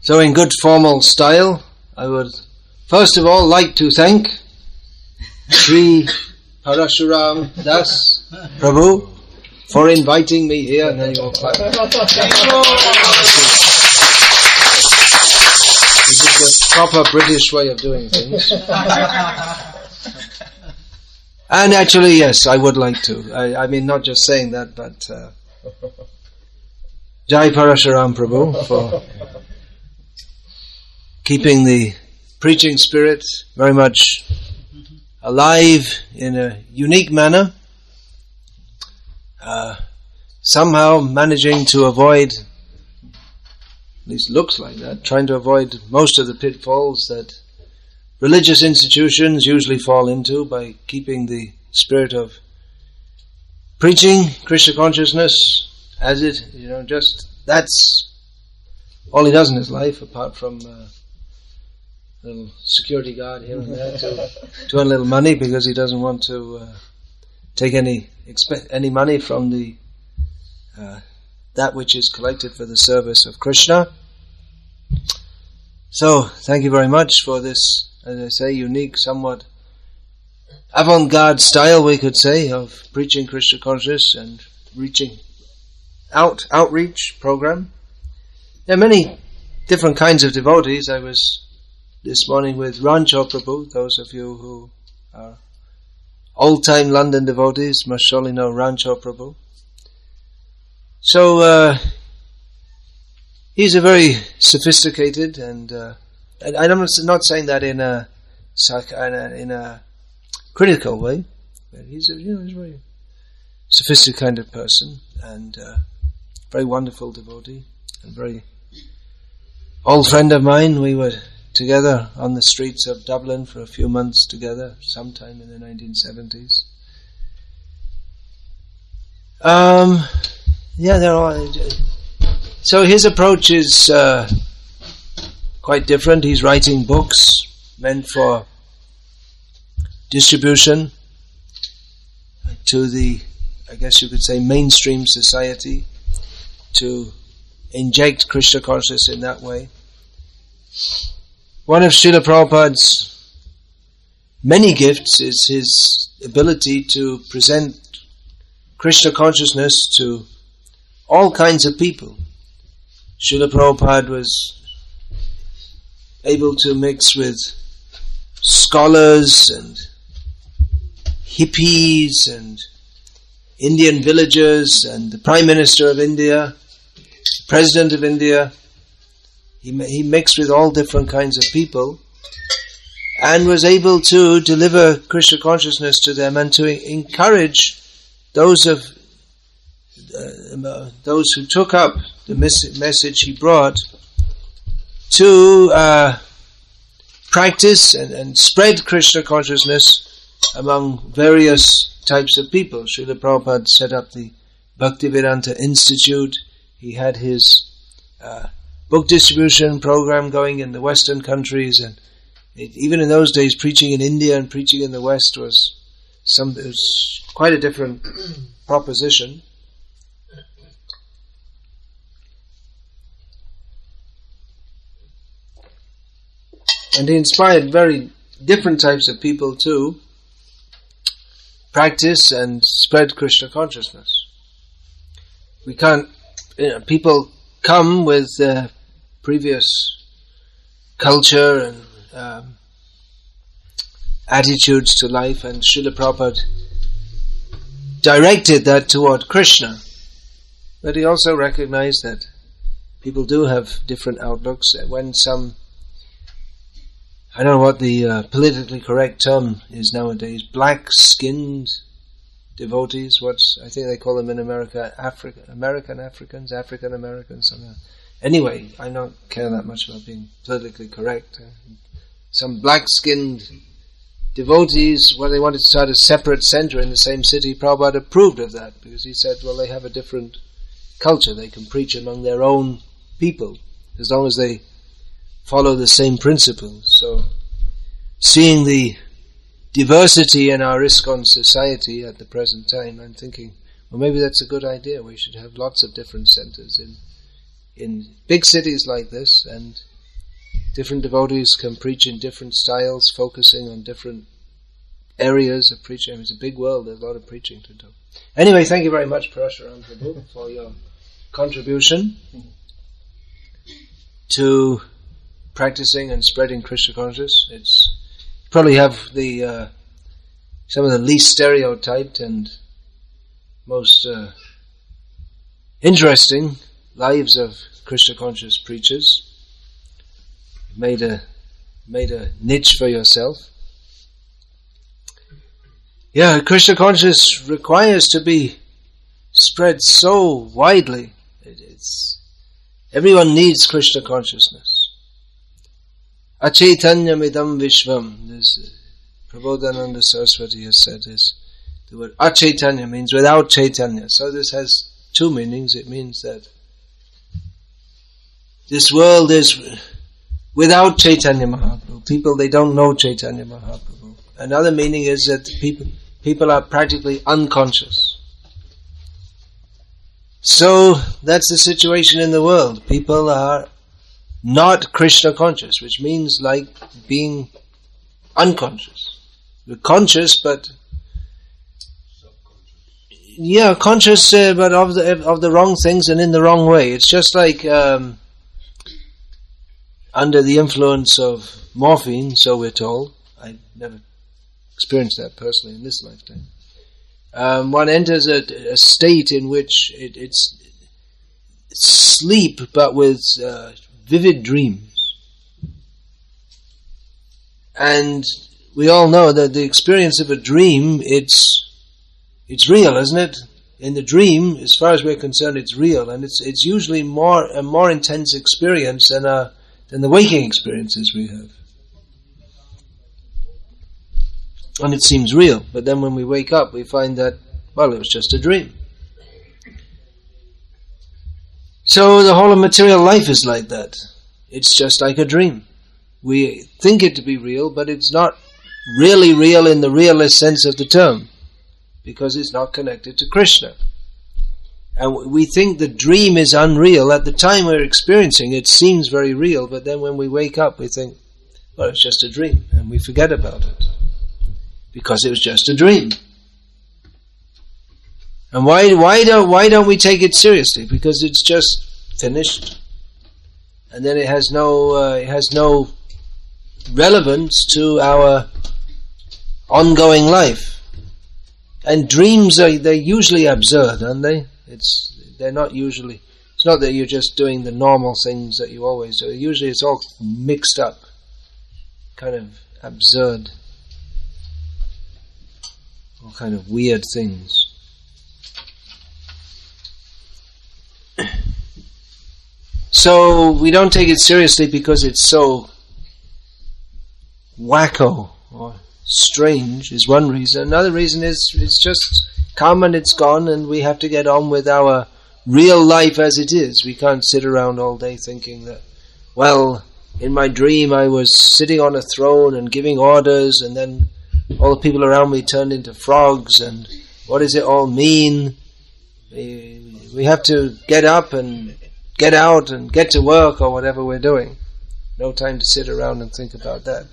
So in good formal style, I would first of all like to thank Sri Parashuram Das Prabhu for inviting me here. And then you all clap. This is the proper British way of doing things. And actually, yes, I would like to. I mean, not just saying that, but Jai Parashuram Prabhu for keeping the preaching spirit very much alive in a unique manner. Somehow managing to avoid, at least looks like that, trying to avoid most of the pitfalls that religious institutions usually fall into by keeping the spirit of preaching Krishna consciousness as it, just that's all he does in his life, apart from a little security guard here and there to earn a little money, because he doesn't want to take any money from the that which is collected for the service of Krishna. So, thank you very much for this, as I say, unique, somewhat avant-garde style, we could say, of preaching Krishna consciousness and reaching outreach program. There are many different kinds of devotees. I was this morning with Rancho Prabhu. Those of you who are old-time London devotees must surely know Rancho Prabhu. So, he's a very sophisticated and I'm not saying that in a critical way, but he's a very sophisticated kind of person and very wonderful devotee and very old friend of mine. We were together on the streets of Dublin for a few months together, sometime in the 1970s. So his approach is quite different. He's writing books meant for distribution to the, I guess you could say, mainstream society, to inject Krishna consciousness in that way. One of Srila Prabhupada's many gifts is his ability to present Krishna consciousness to all kinds of people. Srila Prabhupada was able to mix with scholars and hippies and Indian villagers and the Prime Minister of India, the President of India. He mixed with all different kinds of people and was able to deliver Krishna consciousness to them and to encourage those who took up the message he brought to practice and spread Krishna consciousness among various types of people. Srila Prabhupada set up the Bhaktivedanta Institute. He had his book distribution program going in the Western countries, and even in those days, preaching in India and preaching in the West was quite a different proposition. And he inspired very different types of people to practice and spread Krishna consciousness. We can't, people come with their previous culture and attitudes to life, and Srila Prabhupada directed that toward Krishna. But he also recognized that people do have different outlooks. When some, I don't know what the politically correct term is nowadays, black-skinned devotees, I think they call them in America, African Africans, something. Anyway, I don't care that much about being politically correct. Some black-skinned devotees, when they wanted to start a separate center in the same city, Prabhupada approved of that, because he said, well, they have a different culture. They can preach among their own people, as long as they follow the same principles. So, seeing the diversity in our ISKCON society at the present time, I'm thinking, well, maybe that's a good idea. We should have lots of different centers in big cities like this, and Different devotees can preach in different styles, focusing on different areas of preaching. It's a big world, there's a lot of preaching to do. Anyway, thank you very much, Parashuram Prabhu, for your contribution to practicing and spreading Krishna consciousness. It's probably have the some of the least stereotyped and most interesting lives of Krishna conscious preachers. Made a niche for yourself. Yeah, Krishna consciousness requires to be spread so widely. Everyone needs Krishna consciousness. Achaitanyam idam vishvam. Prabodhananda Saraswati has said this. The word achaitanya means without chaitanya. So this has two meanings. It means that this world is without Chaitanya Mahaprabhu. People, they don't know Chaitanya Mahaprabhu. Another meaning is that people are practically unconscious. So that's the situation in the world. People are not Krishna conscious, which means like being unconscious. We're conscious, but yeah, conscious, but of the wrong things and in the wrong way. It's just like under the influence of morphine, so we're told. I never experienced that personally in this lifetime. One enters a state in which it's sleep, but with vivid dreams. And we all know that the experience of a dream, it's real, isn't it? In the dream, as far as we're concerned, it's real, and it's usually a more intense experience than the waking experiences we have. And it seems real, but then when we wake up, we find that, well, it was just a dream. So the whole of material life is like that. It's just like a dream. We think it to be real, but it's not really real in the realist sense of the term, because it's not connected to Krishna. And we think the dream is unreal. At the time we're experiencing it, seems very real, but then when we wake up, we think, well, it's just a dream, and we forget about it, because it was just a dream. And why don't we take it seriously? Because it's just finished, and then it has no relevance to our ongoing life. And dreams they're usually absurd, aren't they? They're not usually. It's not that you're just doing the normal things that you always do. Usually, it's all mixed up, kind of absurd, all kind of weird things. So we don't take it seriously because it's so wacko or strange is one reason. Another reason is it's just come and it's gone, and we have to get on with our real life as it is. We can't sit around all day thinking that, well, in my dream I was sitting on a throne and giving orders, and then all the people around me turned into frogs, and what does it all mean? We have to get up and get out and get to work or whatever we're doing. No time to sit around and think about that.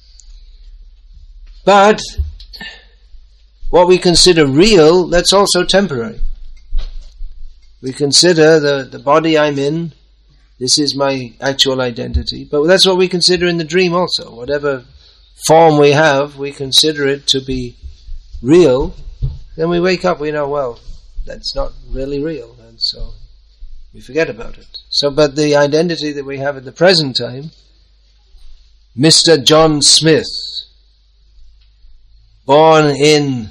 But what we consider real, that's also temporary. We consider the body I'm in, this is my actual identity, but that's what we consider in the dream also. Whatever form we have, we consider it to be real. Then we wake up, we know, well, that's not really real, and so we forget about it. So, but the identity that we have at the present time, Mr. John Smith, born in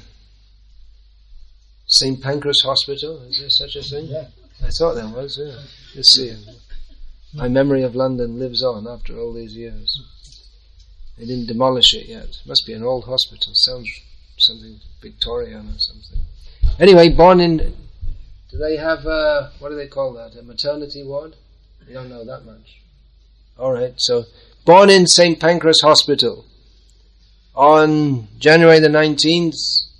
St. Pancras Hospital, is there such a thing? Yeah. I thought there was, yeah. Let's see. My memory of London lives on after all these years. They didn't demolish it yet. Must be an old hospital. Sounds something Victorian or something. Anyway, born in... Do they have, what do they call that? A maternity ward? You don't know that much. Alright, so born in St. Pancras Hospital on January the 19th,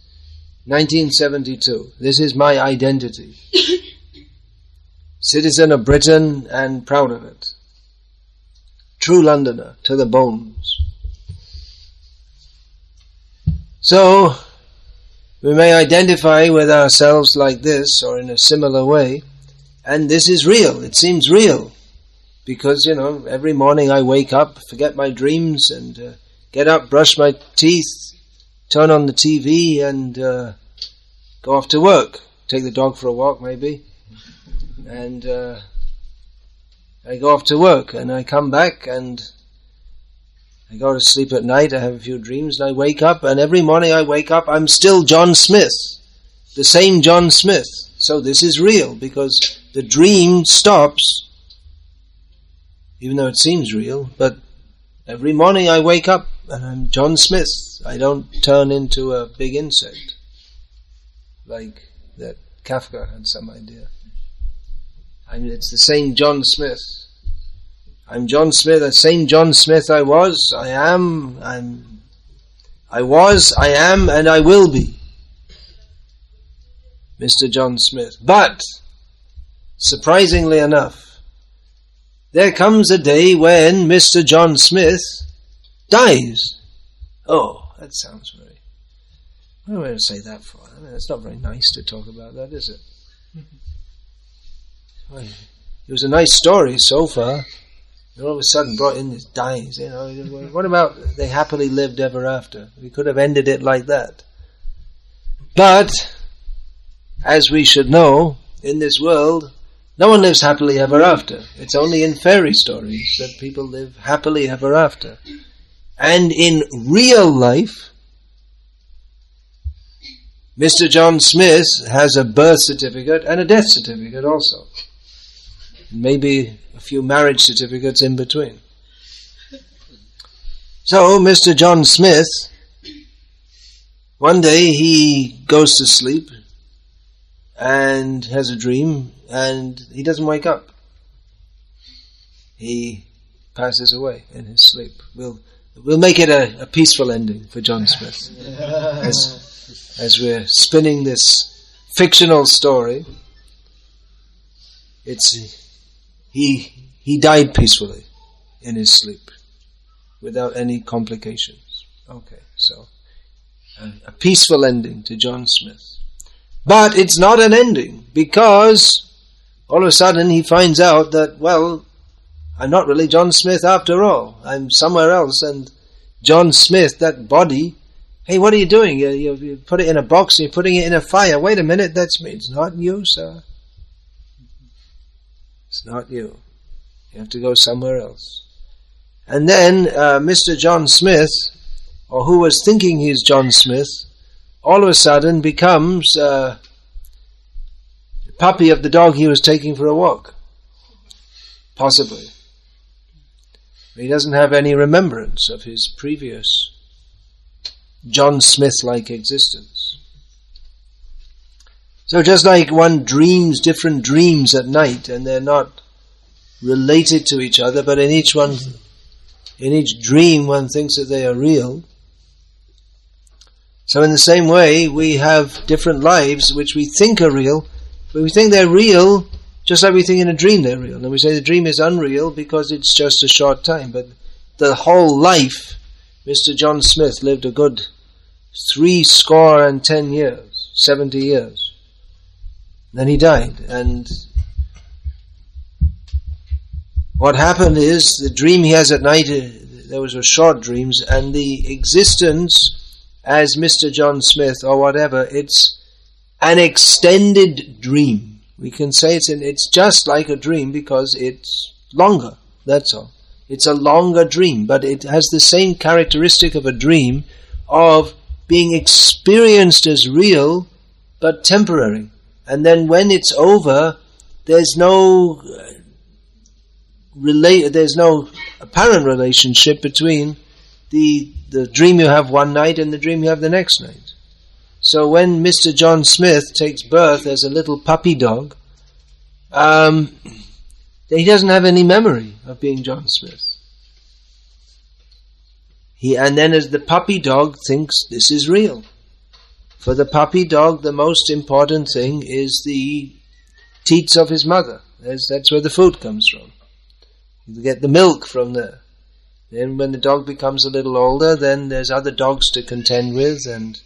1972. This is my identity. Citizen of Britain and proud of it. true Londoner, to the bones. So, we may identify with ourselves like this, or in a similar way, and this is real, it seems real. Because, every morning I wake up, forget my dreams, and get up, brush my teeth, turn on the TV, and go off to work. Take the dog for a walk, maybe. And I go off to work, and I come back, and I go to sleep at night, I have a few dreams, and I wake up, and every morning I wake up, I'm still John Smith. The same John Smith. So this is real, because the dream stops, even though it seems real, but every morning I wake up, and I'm John Smith. I don't turn into a big insect, like that Kafka had some idea. It's the same John Smith. I'm John Smith, the same John Smith I was, I am, I was, I am, and I will be. Mr. John Smith. But, surprisingly enough, there comes a day when Mr. John Smith dies. Oh, that sounds very... What am I going to say that for? It's not very nice to talk about that, is it? It was a nice story so far. And all of a sudden brought in this dies, What about they happily lived ever after? We could have ended it like that. But, as we should know, in this world, no one lives happily ever after. It's only in fairy stories that people live happily ever after. And in real life, Mr. John Smith has a birth certificate and a death certificate also. Maybe a few marriage certificates in between. So, Mr. John Smith, one day he goes to sleep and has a dream, and he doesn't wake up. He passes away in his sleep. We'll make it a peaceful ending for John Smith. As we're spinning this fictional story, he died peacefully in his sleep without any complications. Okay, so a peaceful ending to John Smith. But it's not an ending, because all of a sudden he finds out that, well, I'm not really John Smith after all. I'm somewhere else, and John Smith, that body, hey, what are you doing? You put it in a box and you're putting it in a fire. Wait a minute, that's me. It's not you, sir. It's not you. You have to go somewhere else. And then Mr. John Smith, or who was thinking he's John Smith, all of a sudden becomes the puppy of the dog he was taking for a walk. Possibly. He doesn't have any remembrance of his previous John Smith-like existence. So just like one dreams different dreams at night, and they're not related to each other, but in each dream one thinks that they are real. So in the same way, we have different lives which we think are real, but we think they're real just like we think in a dream they're real. And we say the dream is unreal because it's just a short time. But the whole life, Mr. John Smith lived a good 70 years. Then he died. And what happened is, the dream he has at night, there was short dreams, and the existence as Mr. John Smith or whatever, it's an extended dream. We can say it's just like a dream because it's longer, that's all. It's a longer dream, but it has the same characteristic of a dream of being experienced as real, but temporary. And then when it's over, there's no apparent relationship between the dream you have one night and the dream you have the next night. So when Mr. John Smith takes birth as a little puppy dog, he doesn't have any memory of being John Smith. And then as the puppy dog thinks this is real. For the puppy dog, the most important thing is the teats of his mother. That's where the food comes from. You get the milk from there. Then when the dog becomes a little older, then there's other dogs to contend with and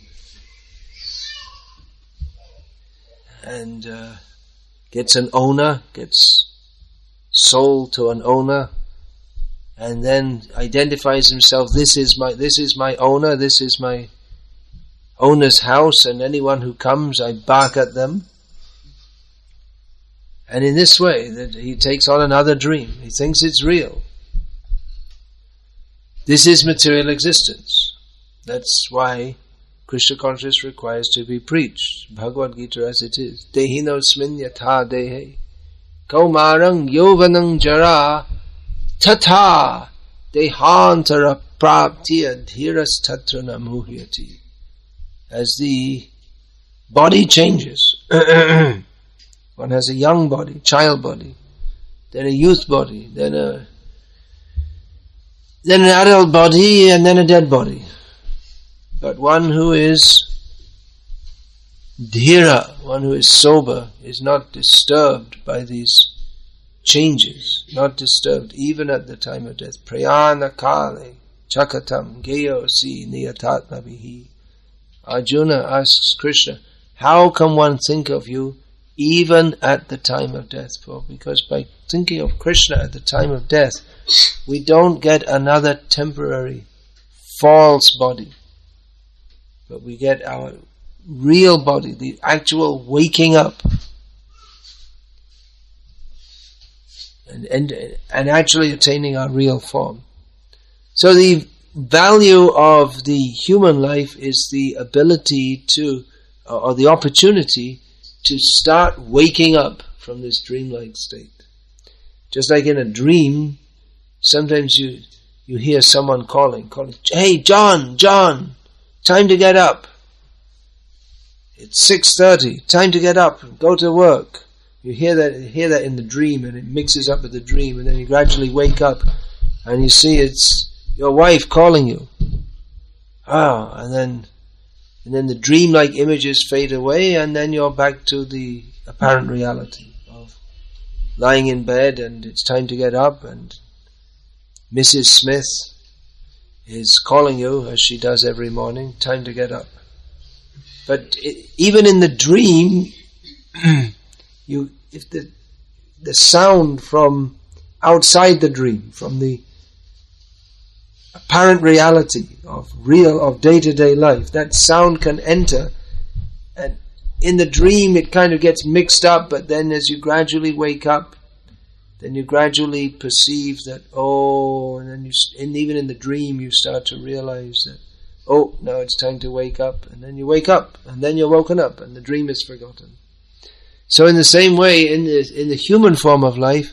gets an owner, gets sold to an owner, and then identifies himself, this is my owner, this is my owner's house, and anyone who comes, I bark at them. And in this way, that he takes on another dream. He thinks it's real. This is material existence. That's why Krishna consciousness requires to be preached. Bhagavad Gita as it is. Dehinosmin yatha dehe kaumarang yovanang jara tata dehantara praptiya dhiras tatra namuhyati. As the body changes, one has a young body, child body, then a youth body, then an adult body, and then a dead body. But one who is dhira, one who is sober, is not disturbed by these changes, not disturbed even at the time of death. Prayana kale chakatam geyosi niyatatma bihi. Arjuna asks Krishna, how can one think of you even at the time of death? Because by thinking of Krishna at the time of death, we don't get another temporary false body, but we get our real body, the actual waking up, and actually attaining our real form. So the value of the human life is the ability to, or the opportunity to start waking up from this dreamlike state. Just like in a dream, sometimes you hear someone calling, hey John, time to get up. It's 6:30, time to get up, go to work. You hear that in the dream, and it mixes up with the dream, and then you gradually wake up and you see it's your wife calling you. And then the dreamlike images fade away, and then you're back to the apparent reality of lying in bed, and it's time to get up, and Mrs. Smith is calling you, as she does every morning, time to get up. But even in the dream, if the sound from outside the dream, from the apparent reality of day-to-day life, that sound can enter, and in the dream it kind of gets mixed up, but then as you gradually wake up, then you gradually perceive that, and even in the dream you start to realize that, now it's time to wake up, and then you wake up, and then you're woken up, and the dream is forgotten. So in the same way, in the human form of life,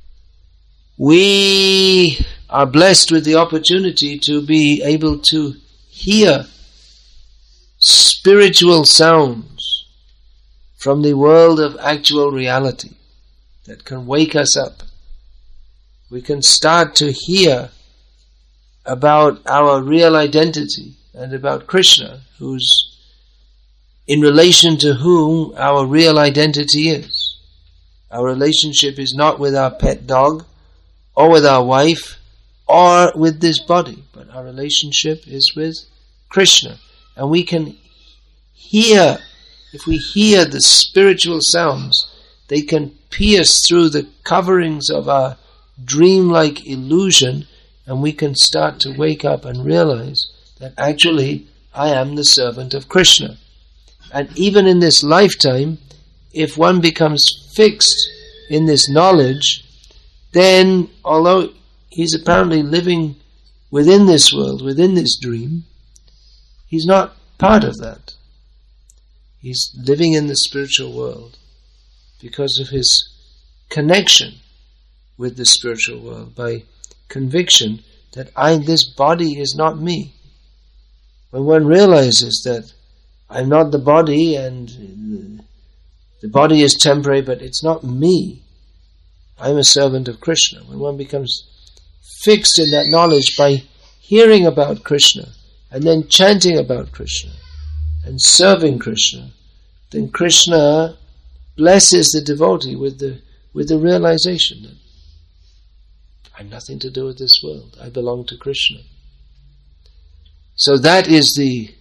we are blessed with the opportunity to be able to hear spiritual sounds from the world of actual reality that can wake us up. We can start to hear about our real identity and about Krishna, who's in relation to whom our real identity is. Our relationship is not with our pet dog, or with our wife, or with this body, but our relationship is with Krishna. And we can hear, if we hear the spiritual sounds, they can pierce through the coverings of our dreamlike illusion, and we can start to wake up and realize that actually I am the servant of Krishna. And even in this lifetime, if one becomes fixed in this knowledge, then although he's apparently living within this world, within this dream, he's not part of that. He's living in the spiritual world because of his connection with the spiritual world, by conviction that this body is not me. When one realizes that I'm not the body, and the body is temporary, but it's not me, I'm a servant of Krishna. When one becomes fixed in that knowledge by hearing about Krishna, and then chanting about Krishna, and serving Krishna, then Krishna blesses the devotee with the realization that I have nothing to do with this world. I belong to Krishna. So that is the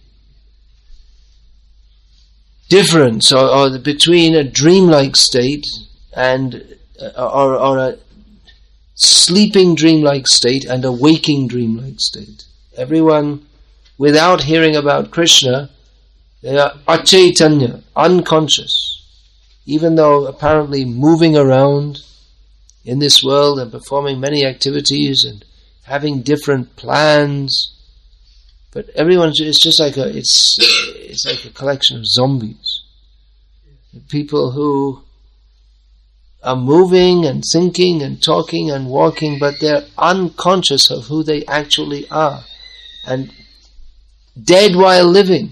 difference between a dreamlike state and or a sleeping dreamlike state and a waking dreamlike state. Everyone, without hearing about Krishna, they are achaitanya, unconscious, even though apparently moving around in this world and performing many activities and having different plans. But everyone is just like it's like a collection of zombies. People who are moving and thinking and talking and walking, but they're unconscious of who they actually are, and dead while living,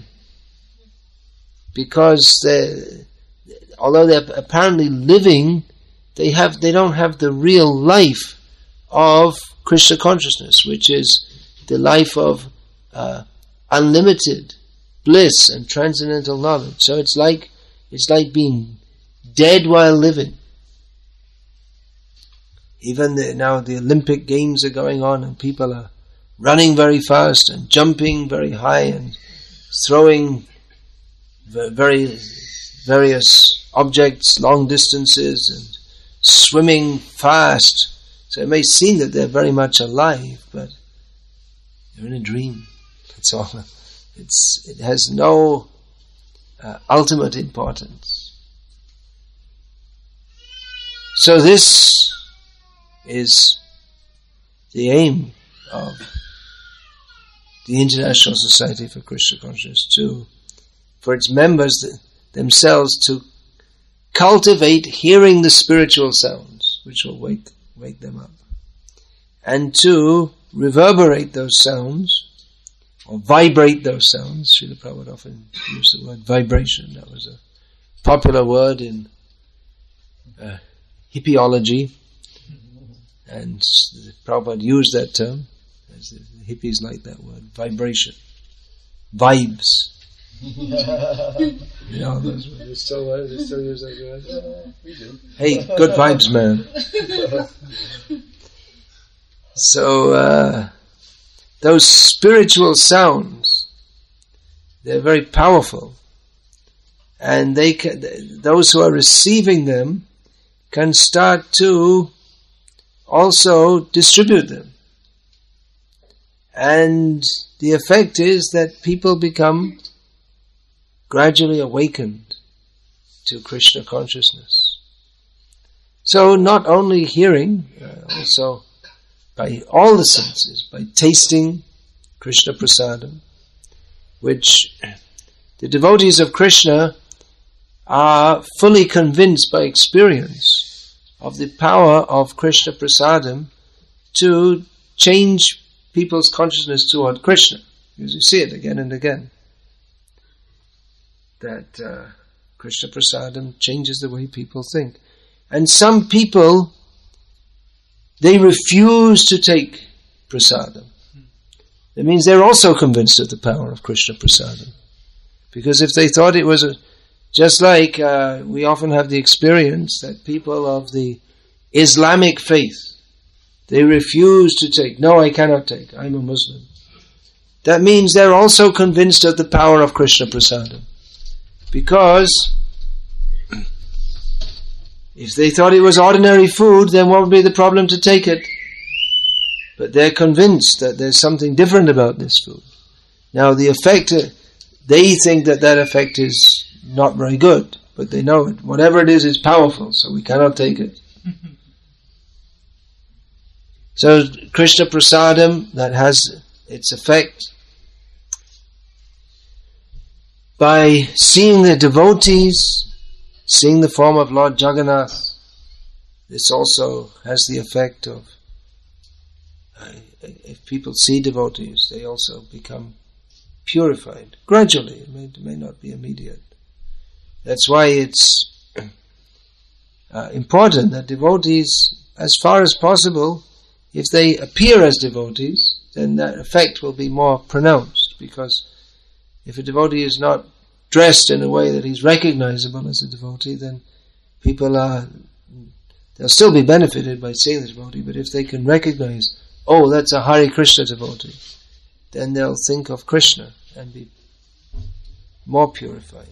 because although they're apparently living, they don't have the real life of Krishna consciousness, which is the life of unlimited bliss and transcendental knowledge. So it's like being dead while living. Even now the Olympic Games are going on, and people are running very fast and jumping very high and throwing various objects long distances and swimming fast. So it may seem that they're very much alive, but they're in a dream. That's all. It has no ultimate importance. So this is the aim of the International Society for Krishna Consciousness, for its members themselves to cultivate hearing the spiritual sounds, which will wake them up, and to reverberate those sounds, or vibrate those sounds. Srila Prabhupada often used the word vibration. That was a popular word in hippieology, and Prabhupada used that term, as the hippies like that word, vibration, vibes. You know those words. They still use that word. We do. Hey, good vibes, man. So those spiritual sounds, they're very powerful, and those who are receiving them can start to also distribute them. And the effect is that people become gradually awakened to Krishna consciousness. So not only hearing, also by all the senses, by tasting Krishna prasadam, which the devotees of Krishna are fully convinced by experience of the power of Krishna prasadam to change people's consciousness toward Krishna. Because you see it again and again, that Krishna prasadam changes the way people think. And some people, they refuse to take prasadam. That means they're also convinced of the power of Krishna prasadam. Because if they thought it was just like we often have the experience that people of the Islamic faith, they refuse to take. No, I cannot take. I'm a Muslim. That means they're also convinced of the power of Krishna prasadam. Because if they thought it was ordinary food, then what would be the problem to take it? But they're convinced that there's something different about this food. Now the effect, they think that effect is not very good, but they know it. Whatever it is, it's powerful, so we cannot take it. So Krishna prasadam, that has its effect by seeing the devotees, seeing the form of Lord Jagannath. This also has the effect of, if people see devotees, they also become purified gradually. It may not be immediate. That's why it's important that devotees, as far as possible, if they appear as devotees, then that effect will be more pronounced. Because if a devotee is not dressed in a way that he's recognizable as a devotee, then people They'll still be benefited by seeing the devotee, but if they can recognize, oh, that's a Hare Krishna devotee, then they'll think of Krishna and be more purified.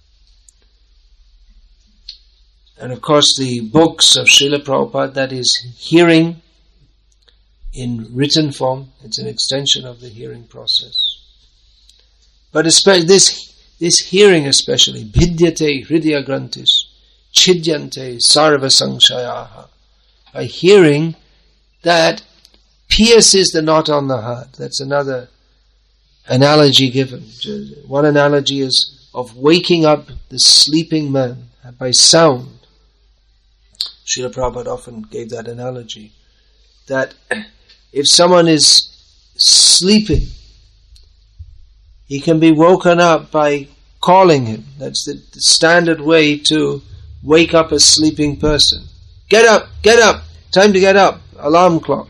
And of course the books of Srila Prabhupada, that is hearing in written form, it's an extension of the hearing process. But especially this hearing especially, Bhidyate Hridaya Grantis, Chidyante Sarva Sangshayaha. By hearing, that pierces the knot on the heart. That's another analogy given. One analogy is of waking up the sleeping man by sound. Srila Prabhupada often gave that analogy. That if someone is sleeping, he can be woken up by calling him. That's the standard way to wake up a sleeping person. Get up, time to get up, alarm clock.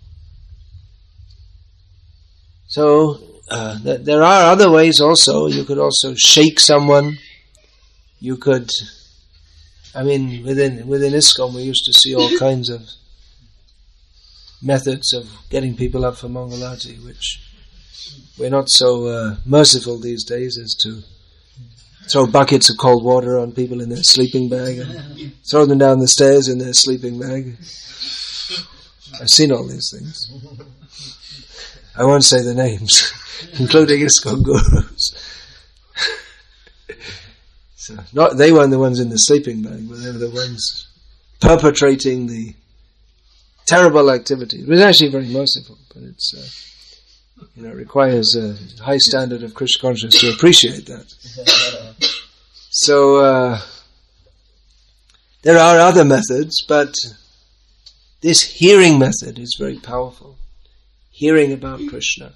So, there are other ways also. You could also shake someone. You could, within ISKCON we used to see all kinds of methods of getting people up for Mangalati, which we're not so merciful these days as to throw buckets of cold water on people in their sleeping bag and throw them down the stairs in their sleeping bag. I've seen all these things. I won't say the names, including ISKCON gurus. So, they weren't the ones in the sleeping bag, but they were the ones perpetrating the terrible activity. It was actually very merciful, but it's it requires a high standard of Krishna consciousness to appreciate that. So there are other methods, but this hearing method is very powerful. Hearing about Krishna.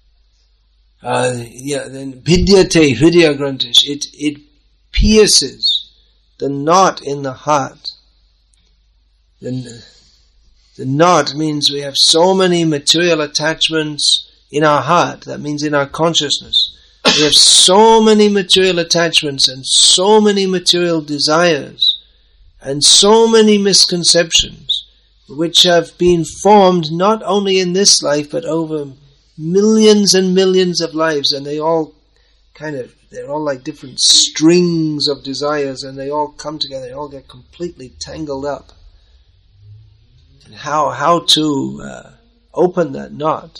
Then Vidyate Hridaya Grantish. It pierces the knot in the heart. The knot means we have so many material attachments in our heart. That means in our consciousness. We have so many material attachments and so many material desires and so many misconceptions which have been formed not only in this life but over millions and millions of lives, and they're all like different strings of desires, and they all come together, they all get completely tangled up. And how to open that knot?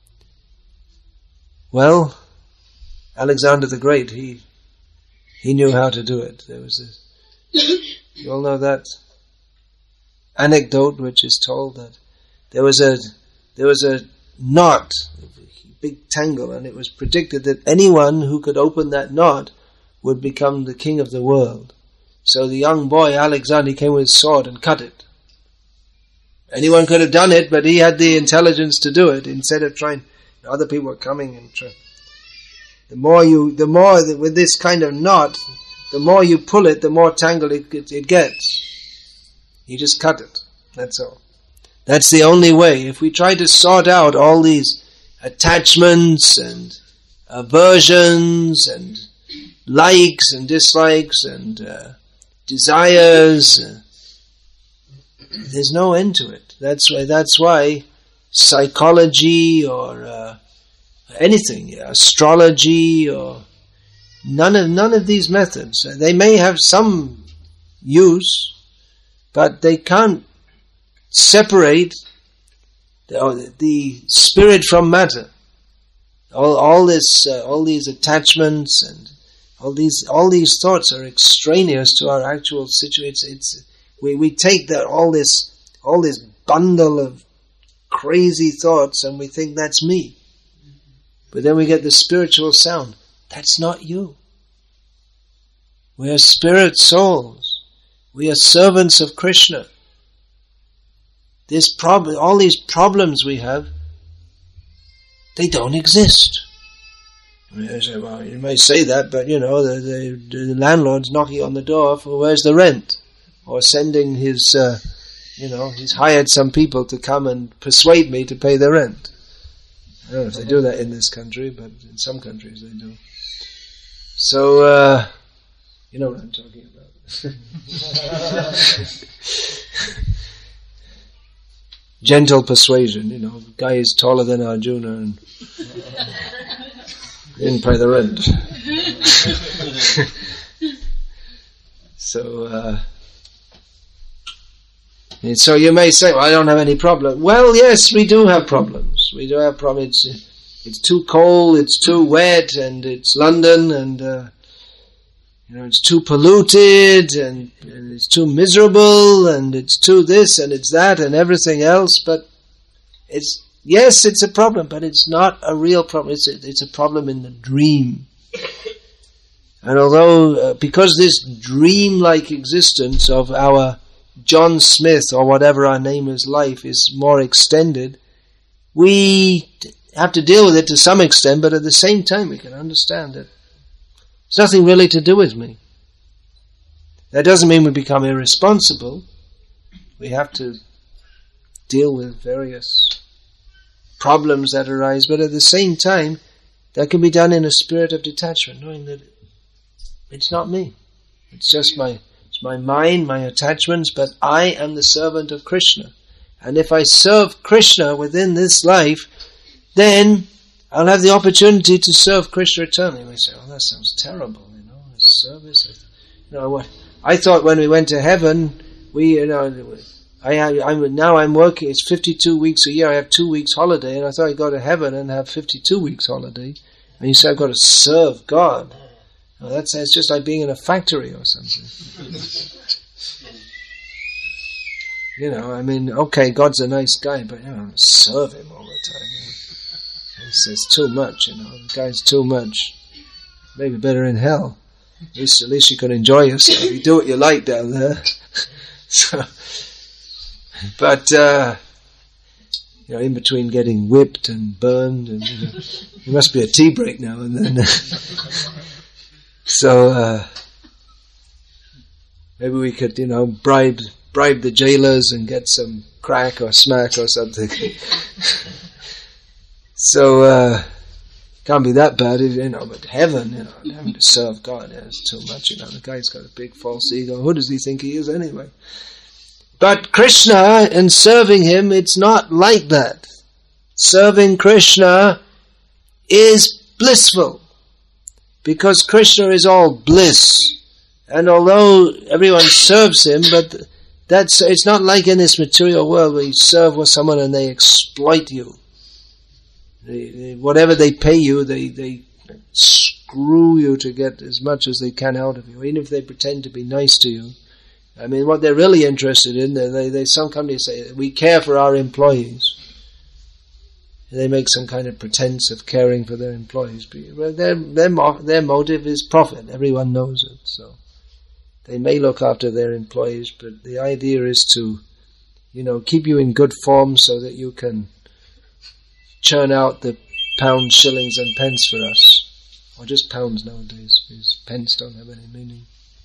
Well, Alexander the Great, he knew how to do it. There was you all know that anecdote which is told that there was a knot, a big tangle, and it was predicted that anyone who could open that knot would become the king of the world. So the young boy Alexander came with his sword and cut it. Anyone could have done it, but he had the intelligence to do it. Instead of trying, other people were coming and trying. The more with this kind of knot, the more you pull it, the more tangled it gets. You just cut it. That's all. That's the only way. If we try to sort out all these attachments and aversions and likes and dislikes and desires, there's no end to it. That's why psychology or anything, astrology or none of these methods. They may have some use, but they can't separate the spirit from matter. All these attachments and all these thoughts are extraneous to our actual situation. We take all this bundle of crazy thoughts and we think that's me. But then we get the spiritual sound. That's not you. We are spirit souls. We are servants of Krishna. All these problems we have, they don't exist. You say, well, you may say that, but the landlord's knocking on the door for where's the rent? Or sending his, he's hired some people to come and persuade me to pay the rent. I don't know if they do that in this country, but in some countries they do. So, you know what I'm talking about. Gentle persuasion, the guy is taller than Arjuna and didn't pay the rent. So you may say, well, I don't have any problem. Well, yes, we do have problems. We do have problems. It's too cold, it's too wet, and it's London, and it's too polluted, and it's too miserable, and it's too this, and it's that, and everything else. But it's a problem, but it's not a real problem. It's a problem in the dream. And although, because this dream-like existence of our John Smith, or whatever our name is, life, is more extended, we have to deal with it to some extent, but at the same time we can understand it. It's nothing really to do with me. That doesn't mean we become irresponsible. We have to deal with various problems that arise, but at the same time, that can be done in a spirit of detachment, knowing that it's not me. It's just my mind, my attachments, but I am the servant of Krishna. And if I serve Krishna within this life, then I'll have the opportunity to serve Krishna eternally. And we say, oh, that sounds terrible, service. What I thought when we went to heaven, I'm working, it's 52 weeks a year, I have 2 weeks holiday, and I thought I'd go to heaven and have 52 weeks holiday. And you say, I've got to serve God. Well, it's just like being in a factory or something. Okay, God's a nice guy, but serve him all the time. It's too much, the guy's too much. Maybe better in hell. At least you can enjoy yourself. You do what you like down there. In between getting whipped and burned, and there must be a tea break now and then. Maybe we could, bribe the jailers and get some crack or smack or something. Can't be that bad, but heaven, having to serve God, it's too much, the guy's got a big false ego. Who does he think he is anyway? But Krishna, and serving him, it's not like that. Serving Krishna is blissful, because Krishna is all bliss. And although everyone serves him, but it's not like in this material world where you serve with someone and they exploit you. Whatever they pay you, they screw you to get as much as they can out of you, even if they pretend to be nice to you. What they're really interested in, some companies say, we care for our employees. They make some kind of pretense of caring for their employees. But their motive is profit. Everyone knows it. So they may look after their employees, but the idea is to, keep you in good form so that you can churn out the pounds, shillings and pence for us. Or just pounds nowadays, because pence don't have any meaning.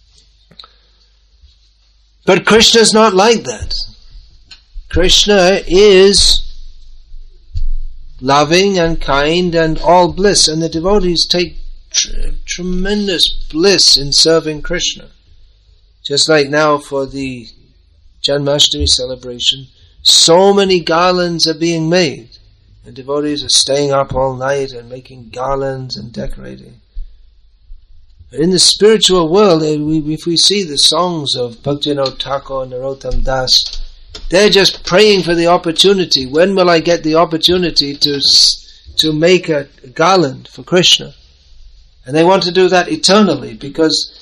But Krishna's not like that. Krishna is loving and kind and all bliss, and the devotees take tremendous bliss in serving Krishna. Just like now for the Janmashtami celebration, so many garlands are being made. The devotees are staying up all night and making garlands and decorating. But in the spiritual world, if we see the songs of Bhaktivinoda Thakur and Narottam Das, they're just praying for the opportunity. When will I get the opportunity to make a garland for Krishna? And they want to do that eternally, because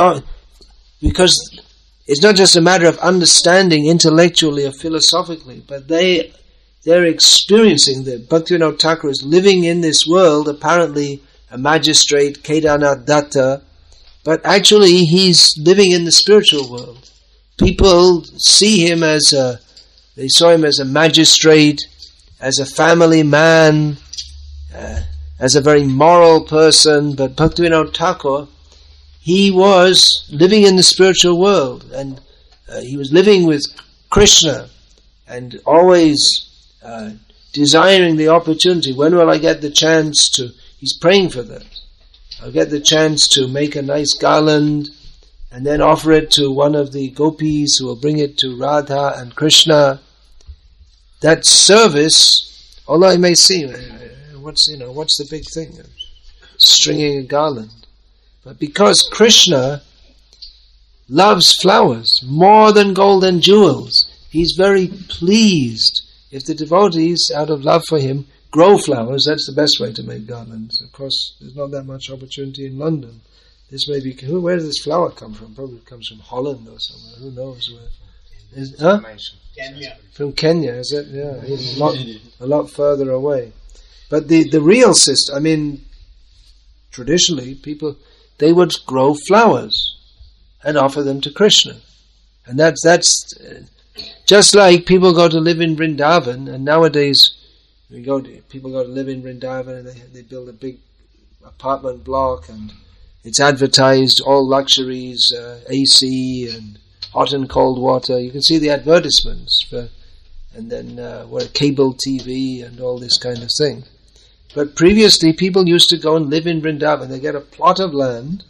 it's not just a matter of understanding intellectually or philosophically, but they're experiencing that Bhaktivinoda Thakur is living in this world, apparently a magistrate, Kedarnath Datta, but actually he's living in the spiritual world. People see him they saw him as a magistrate, as a family man, as a very moral person, but Bhaktivinoda Thakur, he was living in the spiritual world, and he was living with Krishna, and always desiring the opportunity. When will I get the chance to... He's praying for that. I'll get the chance to make a nice garland and then offer it to one of the gopis who will bring it to Radha and Krishna. That service, although it may seem, what's the big thing? Stringing a garland. But because Krishna loves flowers more than gold and jewels, he's very pleased if the devotees, out of love for him, grow flowers. That's the best way to make garlands. Of course, there's not that much opportunity in London. This may be, where does this flower come from? Probably it comes from Holland or somewhere. Who knows where? Kenya. From Kenya, is it? Yeah, a lot further away. But the real system, traditionally, people, they would grow flowers and offer them to Krishna. And that's just like people go to live in Vrindavan, and nowadays people go to live in Vrindavan and they build a big apartment block and it's advertised, all luxuries, AC and hot and cold water. You can see the advertisements and then cable TV and all this kind of thing. But previously, people used to go and live in Vrindavan. They get a plot of land.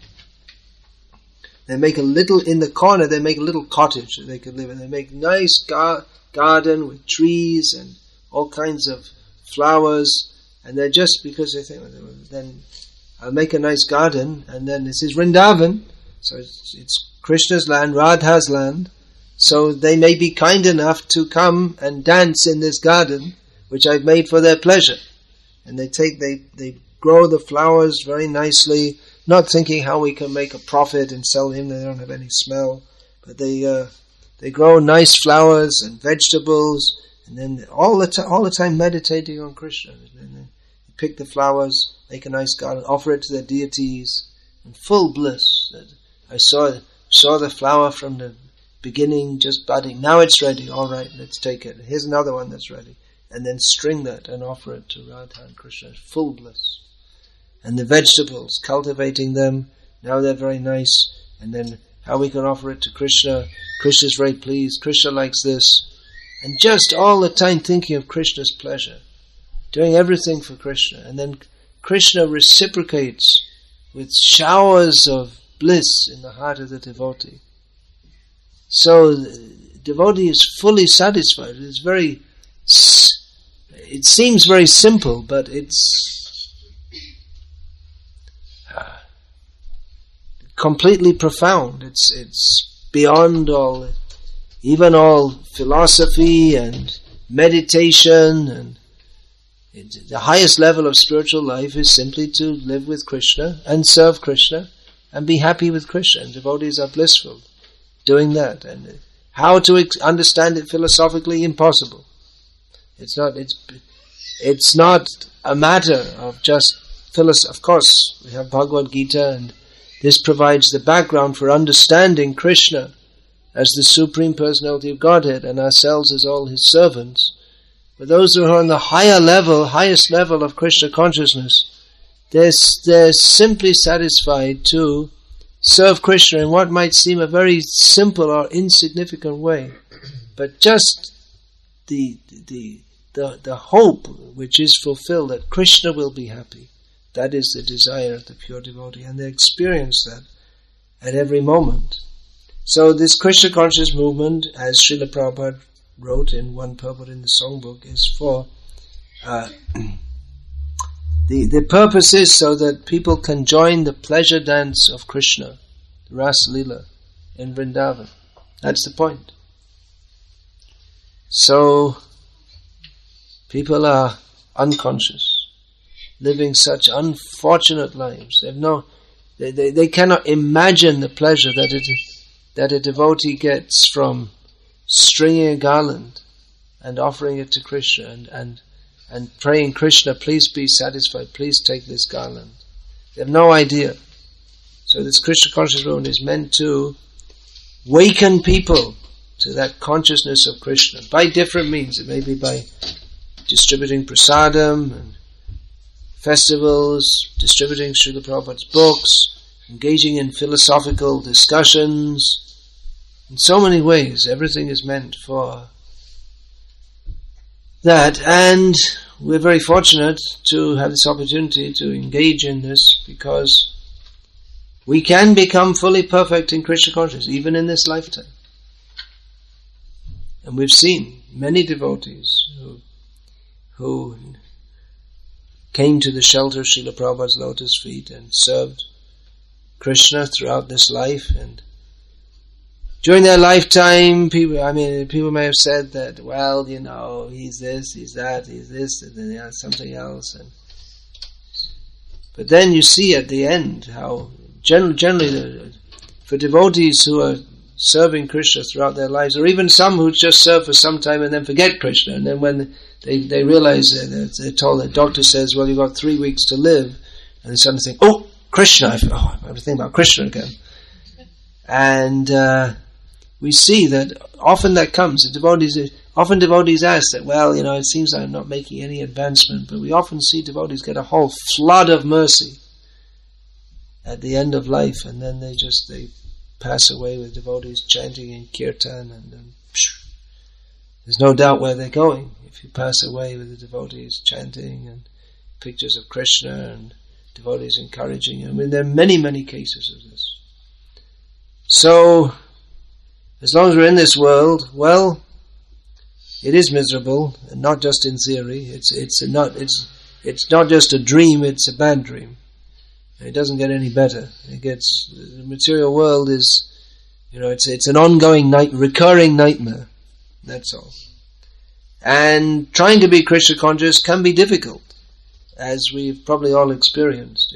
They make in the corner, they make a little cottage that they could live in. They make nice garden with trees and all kinds of flowers. And they're just because they think, then I'll make a nice garden, and then this is Vrindavan, so it's Krishna's land, Radha's land, so they may be kind enough to come and dance in this garden, which I've made for their pleasure. And they grow the flowers very nicely, not thinking how we can make a profit and sell them. They don't have any smell, but they grow nice flowers and vegetables, and then all the time meditating on Krishna. And then they pick the flowers, make a nice garden, offer it to their deities, in full bliss. That I saw the flower from the beginning, just budding. Now it's ready. All right, let's take it. Here's another one that's ready. And then string that and offer it to Radha and Krishna. Full bliss. And the vegetables, cultivating them, now they're very nice. And then how we can offer it to Krishna. Krishna's very pleased. Krishna likes this. And just all the time thinking of Krishna's pleasure. Doing everything for Krishna. And then Krishna reciprocates with showers of bliss in the heart of the devotee. So the devotee is fully satisfied. It seems very simple, but it's completely profound. It's beyond even all philosophy and meditation, and the highest level of spiritual life is simply to live with Krishna and serve Krishna and be happy with Krishna. And devotees are blissful doing that. And how to understand it philosophically? Impossible. It's not a matter of just philosophy. Of course, we have Bhagavad Gita, and this provides the background for understanding Krishna as the Supreme Personality of Godhead and ourselves as all His servants. But those who are on the highest level of Krishna consciousness, they're simply satisfied to serve Krishna in what might seem a very simple or insignificant way. But just the hope which is fulfilled that Krishna will be happy, that is the desire of the pure devotee, and they experience that at every moment. So this Krishna conscious movement, as Srila Prabhupada wrote in one purport in the songbook, is for the purpose is so that people can join the pleasure dance of Krishna, the Rasa Leela in Vrindavan. That's the point. So people are unconscious, living such unfortunate lives. They cannot imagine the pleasure that a devotee gets from stringing a garland and offering it to Krishna and praying, Krishna, please be satisfied, please take this garland. They have no idea. So this Krishna conscious movement is meant to waken people to that consciousness of Krishna by different means. It may be by distributing prasadam and festivals, distributing Srila Prabhupada's books, engaging in philosophical discussions. In so many ways, everything is meant for that, and we're very fortunate to have this opportunity to engage in this, because we can become fully perfect in Krishna consciousness, even in this lifetime. And we've seen many devotees who came to the shelter of Srila Prabhupada's lotus feet and served Krishna throughout this life. And during their lifetime, people may have said that, well, he's this, he's that, he's this, and then something else. But then you see at the end how generally for devotees who are serving Krishna throughout their lives, or even some who just serve for some time and then forget Krishna, and then when they realize that they're told, the doctor says, well, you've got 3 weeks to live, and they suddenly think, oh, Krishna, I have to think about Krishna again. And we see that often that comes, often devotees ask that, well, it seems I'm not making any advancement, but we often see devotees get a whole flood of mercy at the end of life, and then they pass away with devotees chanting in kirtan, and then there's no doubt where they're going if you pass away with the devotees chanting and pictures of Krishna and devotees encouraging you. There are many, many cases of this. So, as long as we're in this world, well, it is miserable, and not just in theory. It's not just a dream; it's a bad dream. And it doesn't get any better. The material world is, it's an ongoing recurring nightmare. That's all. And trying to be Krishna conscious can be difficult, as we've probably all experienced.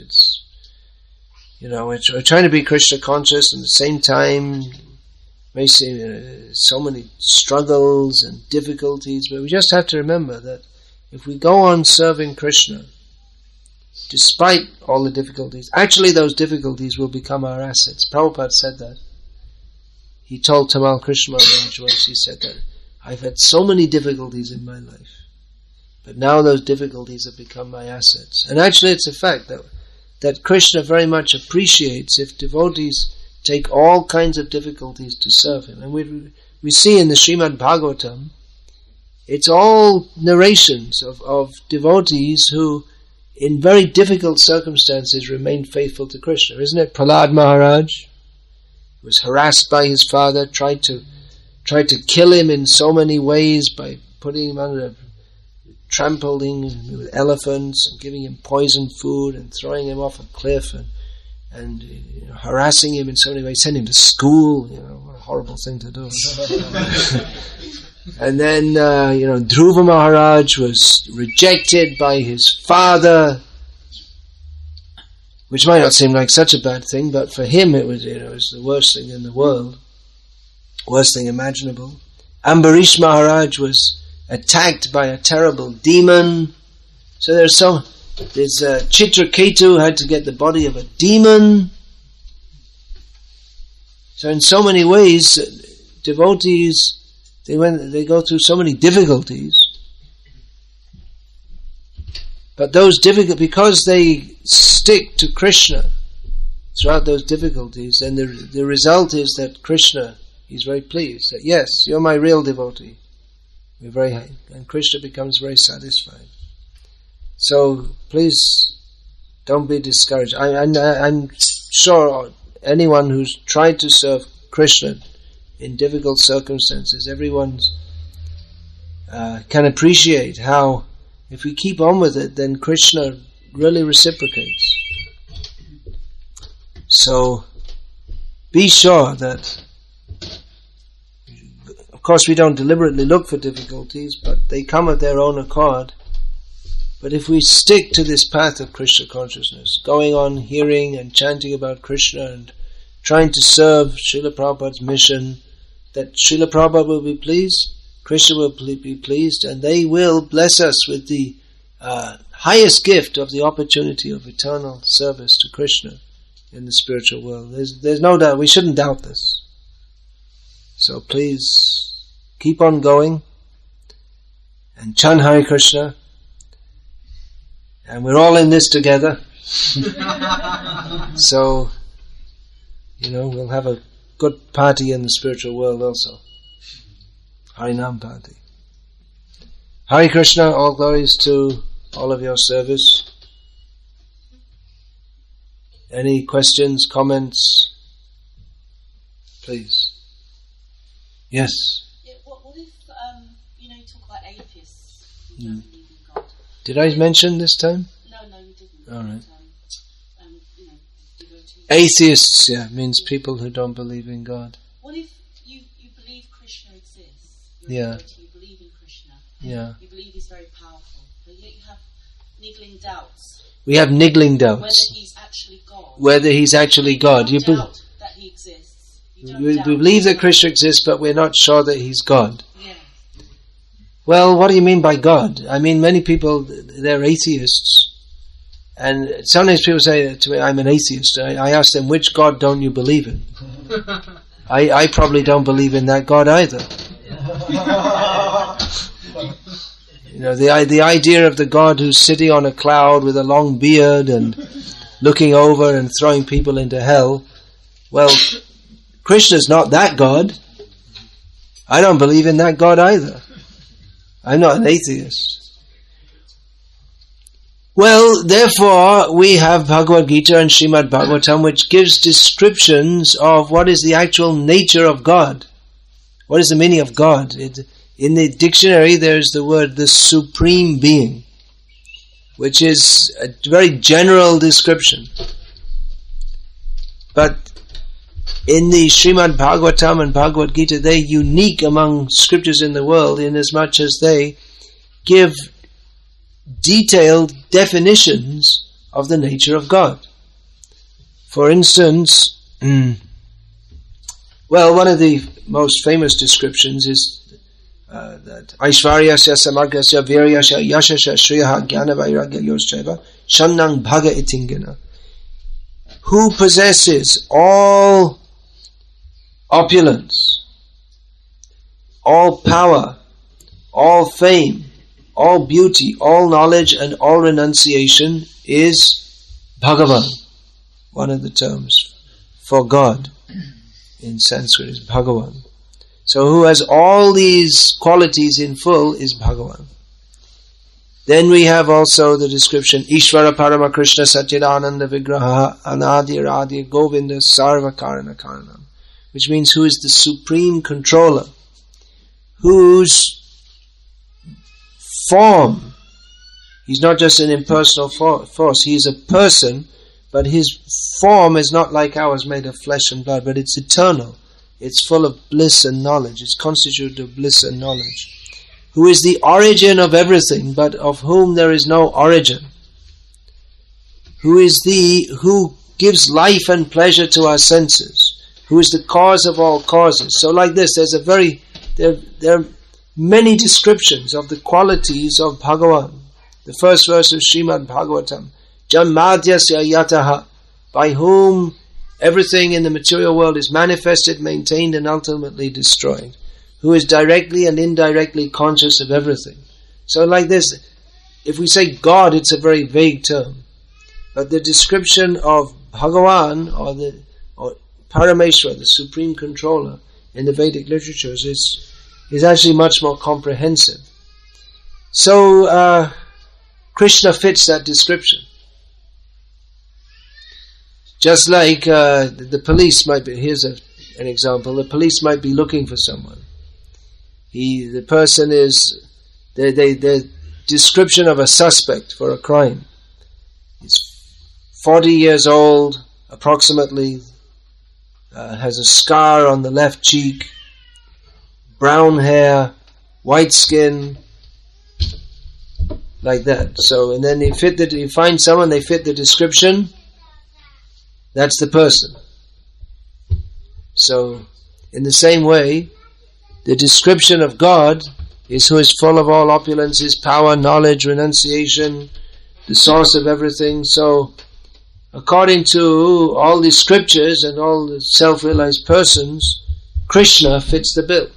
We're trying to be Krishna conscious, and at the same time, may see so many struggles and difficulties, but we just have to remember that if we go on serving Krishna, despite all the difficulties, actually those difficulties will become our assets. Prabhupada said that. He told Tamal Krishna Maharaj once, he said that, I've had so many difficulties in my life, but now those difficulties have become my assets. And actually it's a fact that Krishna very much appreciates if devotees take all kinds of difficulties to serve him. And we see in the Srimad Bhagavatam, it's all narrations of devotees who in very difficult circumstances remained faithful to Krishna. Isn't it? Prahlad Maharaj was harassed by his father, tried to kill him in so many ways by putting him trampling with elephants and giving him poisoned food and throwing him off a cliff and harassing him in so many ways, sending him to school, what a horrible thing to do. And then, Dhruva Maharaj was rejected by his father, which might not seem like such a bad thing, but for him it was the worst thing in the world, worst thing imaginable. Ambarish Maharaj was attacked by a terrible demon. So there's Chitraketu had to get the body of a demon. So in so many ways, devotees, they go through so many difficulties. But those because they stick to Krishna throughout those difficulties, then the result is that Krishna, he's very pleased that yes, you're my real devotee. And Krishna becomes very satisfied. So please don't be discouraged. I'm sure anyone who's tried to serve Krishna in difficult circumstances, everyone can appreciate how if we keep on with it, then Krishna really reciprocates. So be sure that, of course, we don't deliberately look for difficulties, but they come of their own accord. But if we stick to this path of Krishna consciousness, going on hearing and chanting about Krishna and trying to serve Srila Prabhupada's mission, that Srila Prabhupada will be pleased, Krishna will be pleased, and they will bless us with the highest gift of the opportunity of eternal service to Krishna in the spiritual world. There's no doubt, we shouldn't doubt this. So please keep on going and chant Hare Krishna, and we're all in this together. So, we'll have a good party in the spiritual world also. Harinam party. Hare Krishna, all glories to all of your service. Any questions, comments? Please. Yes. Yeah, what if, you talk about atheists who don't believe in God? Did I mention this time? No, you didn't. All right. Devotees. Atheists, means people who don't believe in God. What if you believe Krishna exists? Yeah. Devotee, you believe in Krishna. Yeah. You believe he's very powerful. But yet you have niggling doubts. We have niggling doubts. Whether he's actually God. Whether he's actually God. You don't doubt that he exists. We believe that Krishna exists, but we're not sure that he's God. Yeah. Well, what do you mean by God? I mean, many people, they're atheists. And sometimes people say to me, I'm an atheist. I ask them, which God don't you believe in? I probably don't believe in that God either. The idea of the God who's sitting on a cloud with a long beard and looking over and throwing people into hell, well, Krishna's not that God. I don't believe in that God either. I'm not an atheist. Well, therefore, we have Bhagavad Gita and Srimad Bhagavatam, which gives descriptions of what is the actual nature of God. What is the meaning of God? In the dictionary, there's the word the Supreme Being, which is a very general description. But in the Srimad Bhagavatam and Bhagavad Gita, they're unique among scriptures in the world in as much as they give detailed definitions of the nature of God. For instance, one of the most famous descriptions is that Aishvaryasya Samargasya Viryasya Yashasya Shriyaha Jnana Vairagya Yoschaiva Shannang Bhaga Itingana. Who possesses all opulence, all power, all fame, all beauty, all knowledge and all renunciation is Bhagavan. One of the terms for God in Sanskrit is Bhagavan. So who has all these qualities in full is Bhagavan. Then we have also the description Ishvara Parama Krishna Satchidananda Vigraha Anadi Radhi Govinda Sarva Karana Karanam, which means who is the supreme controller, whose form, he's not just an impersonal force, he is a person, but his form is not like ours, made of flesh and blood, but it's eternal. It's full of bliss and knowledge. It's constituted of bliss and knowledge. Who is the origin of everything, but of whom there is no origin. Who gives life and pleasure to our senses. Who is the cause of all causes. So like this, there are many descriptions of the qualities of Bhagavan. The first verse of Srimad Bhagavatam, Janmadhyasya yataha, by whom everything in the material world is manifested, maintained and ultimately destroyed. Who is directly and indirectly conscious of everything. So like this, if we say God, it's a very vague term. But the description of Bhagavan or Parameshwar, the supreme controller in the Vedic literatures is actually much more comprehensive. So Krishna fits that description. Just like the police might be, here's an example, the police might be looking for someone. The person is, the description of a suspect for a crime. He's 40 years old, approximately, has a scar on the left cheek, brown hair, white skin, like that. So, and then you find someone, they fit the description, that's the person. So, in the same way, the description of God is who is full of all opulences, power, knowledge, renunciation, the source of everything. So, according to all the scriptures and all the self-realized persons, Krishna fits the bill.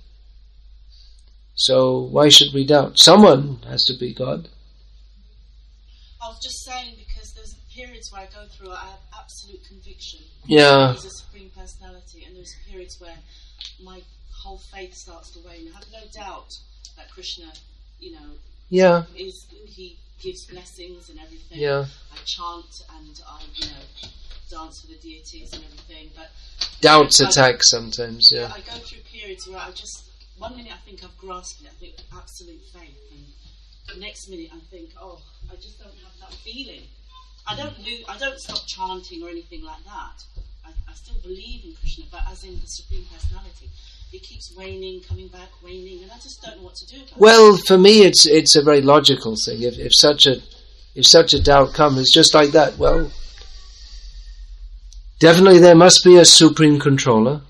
So, why should we doubt? Someone has to be God. I was just saying, because there's periods where I go through, I have absolute conviction. Yeah. He's a supreme personality, and there's periods where my whole faith starts to wane. I have no doubt that Krishna, yeah, he gives blessings and everything. Yeah. I chant and I, dance for the deities and everything. But Doubts attack sometimes, yeah. I go through periods where one minute I think I've grasped it, I think absolute faith, and the next minute I think, I just don't have that feeling. I don't stop chanting or anything like that. I still believe in Krishna, but as in the Supreme Personality, it keeps waning, coming back, waning, and I just don't know what to do about it. Well, for me, it's a very logical thing. If such a doubt comes, it's just like that. Well, definitely there must be a supreme controller,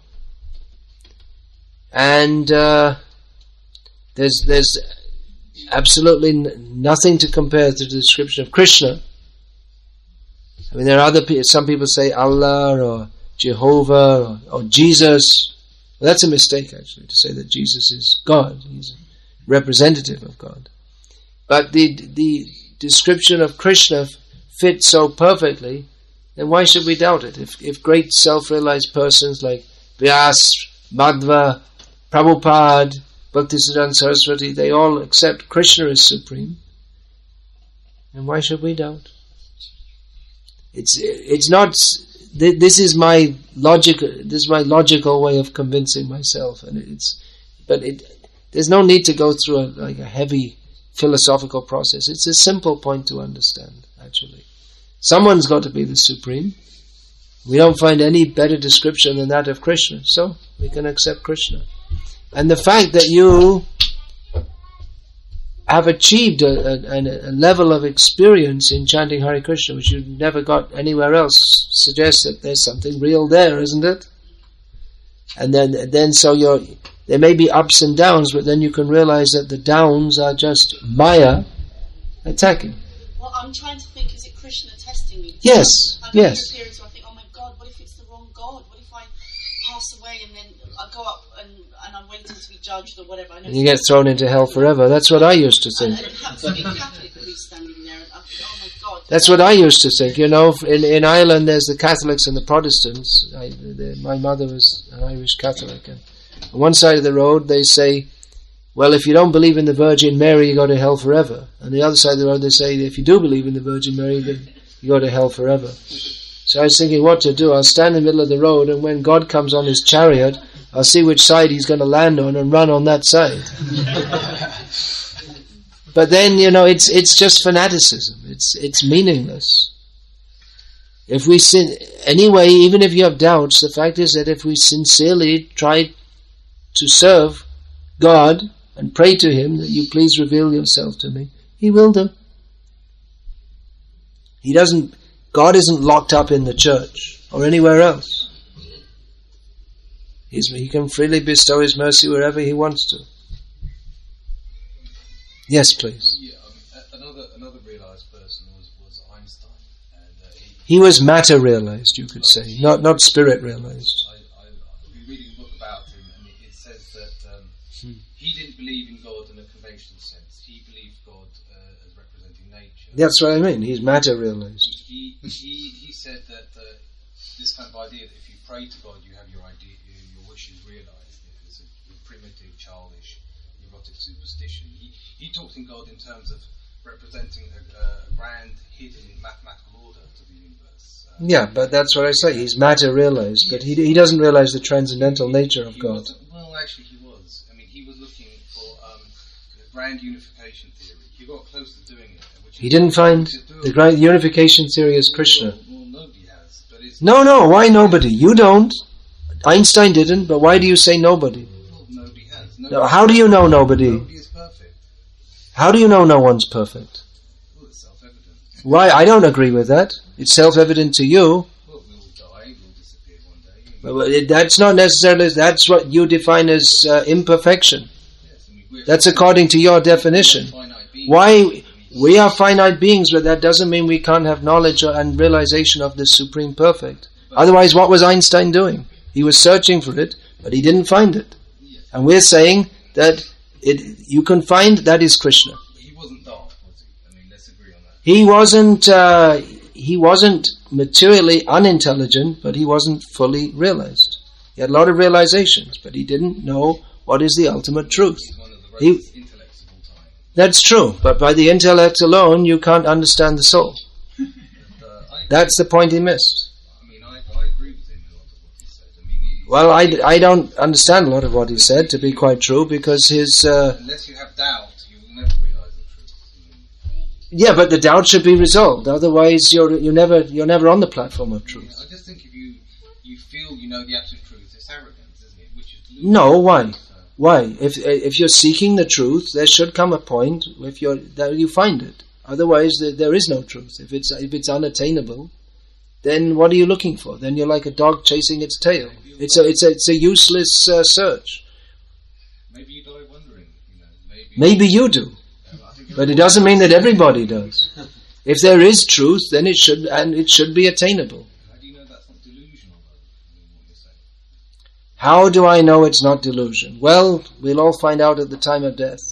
and there's absolutely nothing to compare to the description of Krishna. I mean, there are some people say Allah or Jehovah or Jesus. Well, that's a mistake, actually, to say that Jesus is God. He's a representative of God. But the description of Krishna fits so perfectly, then why should we doubt it? If great self-realized persons like Vyas, Madhva, Prabhupada, Bhaktisiddhanta Saraswati, they all accept Krishna as supreme, then why should we doubt? It's not. This is my logical way of convincing myself, and there's no need to go through a heavy philosophical process. It's a simple point to understand. Actually, someone's got to be the supreme. We don't find any better description than that of Krishna, so we can accept Krishna. And the fact that you have achieved a level of experience in chanting Hare Krishna which you never got anywhere else suggests that there's something real there, isn't it? And then so there may be ups and downs, but then you can realize that the downs are just Maya attacking. Well, I'm trying to think, is it Krishna testing me? Yes, yes. Periods where I think, oh my God, what if it's the wrong God? What if I pass away and then I go up and I'm waiting to be judged or whatever? And you get thrown into hell forever. That's what I used to think. And it happens to be a Catholic priest standing there, and I think, oh my God. That's what I used to think. In Ireland there's the Catholics and the Protestants. My mother was an Irish Catholic, and on one side of the road they say, well, if you don't believe in the Virgin Mary, you go to hell forever. And the other side of the road they say, if you do believe in the Virgin Mary, then you go to hell forever. So I was thinking what to do. I'll stand in the middle of the road, and when God comes on his chariot, I'll see which side he's going to land on and run on that side. But then, it's just fanaticism. It's meaningless. If we anyway, even if you have doubts, the fact is that if we sincerely try to serve God and pray to him that you please reveal yourself to me, he will do. God isn't locked up in the church or anywhere else. He can freely bestow his mercy wherever he wants to. Yes, please. Yeah, another realized person was Einstein. And he was matter realized, you could say, not spirit realized. I've been reading a book about him, and it says that he didn't believe in God in a conventional sense. He believed God as representing nature. That's what I mean. He's matter realized. He said that this kind of idea that if you pray to God, you have your wishes realized. It's a primitive, childish, neurotic superstition. He talks in God in terms of representing a grand, hidden mathematical order to the universe. Yeah, but that's what I say. He's matter realized, but he doesn't realize the transcendental nature of God. Well, actually, he was. I mean, he was looking for a grand unification theory. He got close to doing it. He didn't find the grand unification theory as Krishna. Well, nobody has. But it's No, why nobody? You don't. Einstein didn't, but why do you say nobody? Well, nobody has. No, how do you know nobody? Nobody is perfect. How do you know no one's perfect? Well, it's self-evident. Why? I don't agree with that. It's self-evident to you. Well, we'll die, we'll disappear one day. That's not necessarily, that's what you define as imperfection. Yes, I mean, That's according to your definition. finite beings. Why? We are finite beings, but that doesn't mean we can't have knowledge and realization of the Supreme Perfect. Otherwise, what was Einstein doing? He was searching for it, but he didn't find it. And we're saying that you can find, that is Krishna. He wasn't dark, was he? I mean, let's agree on that. He wasn't materially unintelligent, but he wasn't fully realized. He had a lot of realizations, but he didn't know what is the ultimate truth. He's one of the greatest intellects of all time. That's true, but by the intellect alone you can't understand the soul. That's the point he missed. I mean, I agree with him in a lot of what he said. I mean, Well, I don't understand a lot of what he said, to be quite true, because his... unless you have doubt, you will never realise the truth. Yeah, but the doubt should be resolved. Otherwise, you're never on the platform of truth. I just think if you feel you know the absolute truth, it's arrogance, isn't it? Which is delusion. No, why? Why? If you're seeking the truth, there should come a point that you find it. Otherwise, there is no truth. If it's unattainable, then what are you looking for? Then you're like a dog chasing its tail. It's a useless search. Maybe you die wondering. Maybe you do, but it doesn't mean that everybody does. If there is truth, then it should be attainable. How do you know that's not delusional, though? What you're saying? How do I know it's not delusion? Well, we'll all find out at the time of death.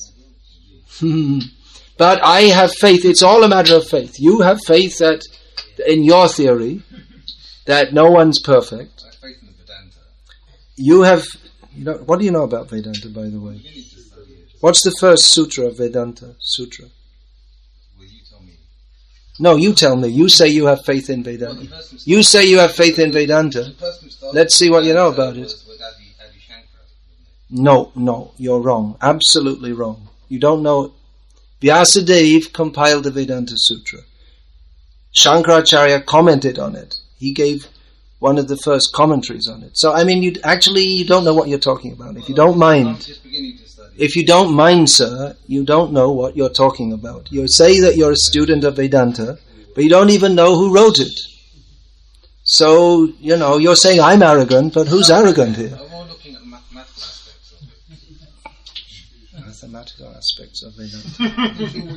But I have faith. It's all a matter of faith. You have faith that, in your theory, that no one's perfect. I have faith in the Vedanta. You have... what do you know about Vedanta, by the way? You need to study it. What's the first sutra of Vedanta? Sutra. Well, you tell me. No, you tell me. You say you have faith in Vedanta. You say you have faith in Vedanta. Let's see what you know about it. Adi Shankara, No, you're wrong. Absolutely wrong. You don't know. Vyasadeva compiled the Vedanta Sutra. Shankaracharya commented on it. He gave one of the first commentaries on it. So, I mean, you don't know what you're talking about. If you don't mind, I'm just beginning to study. if you don't mind, sir, you don't know what you're talking about. You say that you're a student of Vedanta, but you don't even know who wrote it. So, you're saying I'm arrogant, but who's arrogant here? I'm more looking at mathematical aspects of it. Mathematical aspects of Vedanta.